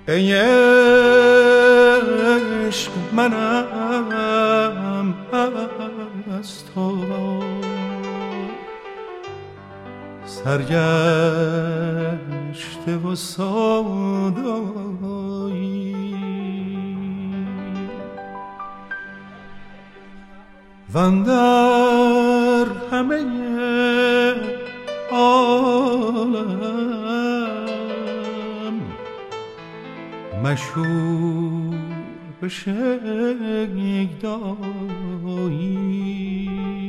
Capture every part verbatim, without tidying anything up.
ای عشق منم از تو سرگشته و سودایی واندر همه عالم مشهور به شیدایی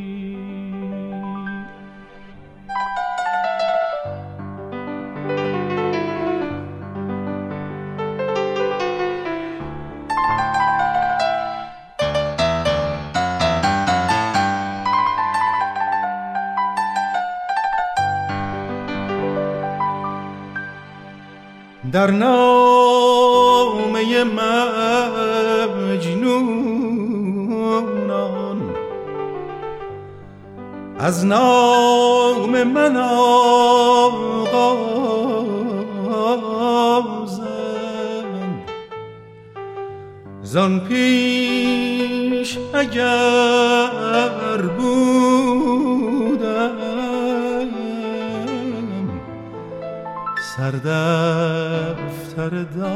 در نامه مجنونان از نام من آغازند زان پیش اگر بودم سردفتر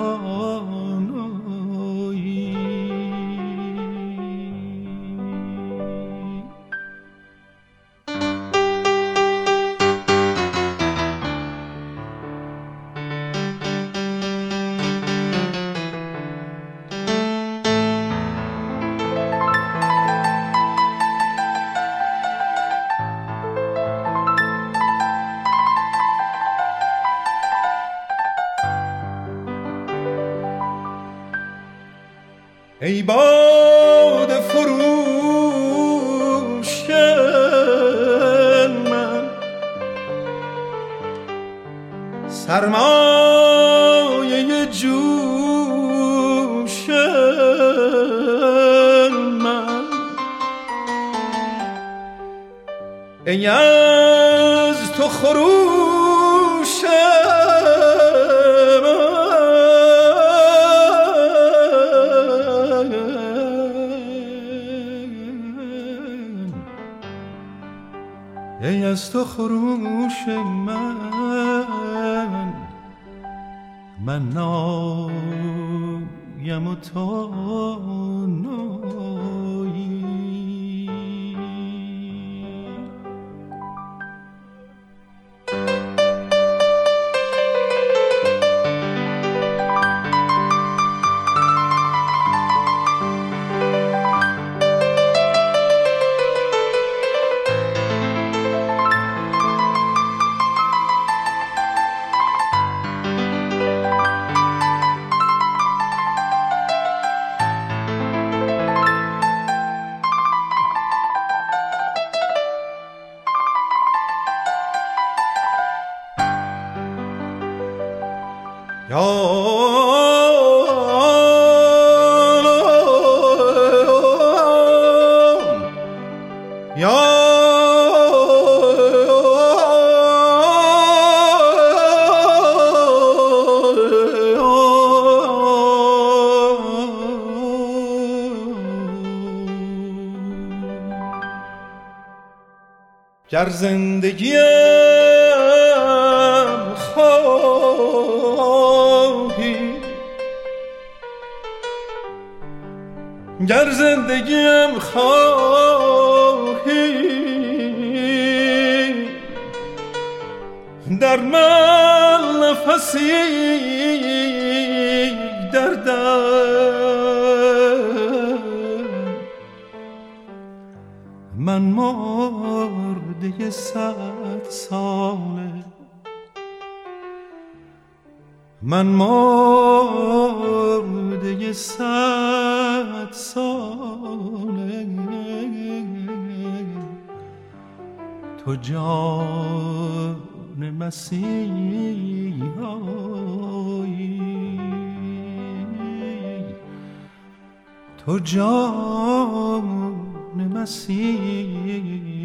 دانایی ای باده فروش من سرمایه جوش من ای از تو خروش ای از تو خروش من من نایم و تو نایی گر زندگیم خواهی گر زندگیم خواهی در من نفسی در دم من مرده صد ساله من مرده صد ساله تو جان مسیحایی تو جان مسیحایی